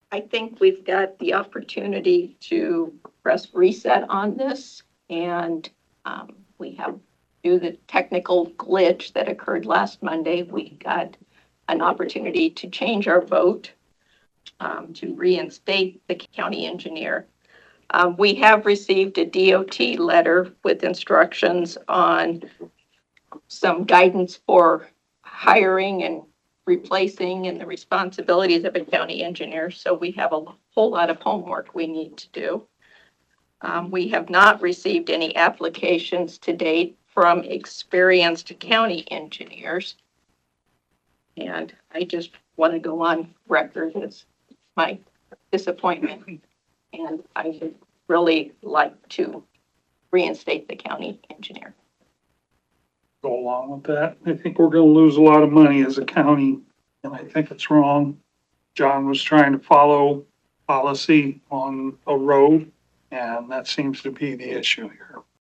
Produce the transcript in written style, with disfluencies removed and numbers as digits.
I think we've got the opportunity to press reset on this, and we have, due to the technical glitch that occurred last Monday, we got an opportunity to change our vote to reinstate the county engineer. We have received a DOT letter with instructions on some guidance for hiring and replacing and the responsibilities of a county engineer. So we have a whole lot of homework we need to do. We have not received any applications to date from experienced county engineers. And I just want to go on record as my disappointment. And I would really like to reinstate the county engineer. Go along with that. I think we're gonna lose a lot of money as a county, and I think it's wrong. John was trying to follow policy on a road, and that seems to be the issue here.